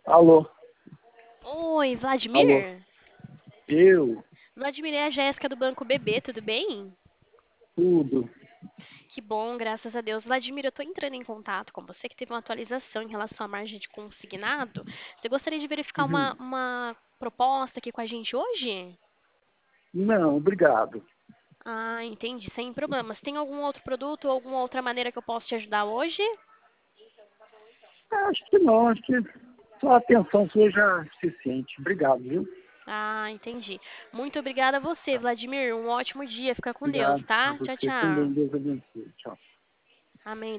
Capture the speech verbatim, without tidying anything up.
Alô? Oi, Alô? Vladimir? Eu? Vladimir, é a Jéssica do Banco B B, tudo bem? Tudo? Que bom, graças a Deus. Vladimir, eu tô entrando em contato com você que teve uma atualização em relação à margem de consignado. Você gostaria de verificar uma, Uhum. uma proposta aqui com a gente hoje? Não, obrigado. Ah, entendi, sem problemas. Tem algum outro produto ou alguma outra maneira que eu possa te ajudar hoje? Acho que não, acho que só a atenção sua já é suficiente. Obrigado, viu? Ah, entendi. Muito obrigada a você, Tá. Vladimir. Um ótimo dia. Fica com Deus, Obrigado a tá? Tchau, você tchau. também. Deus abençoe. Tchau. Amém.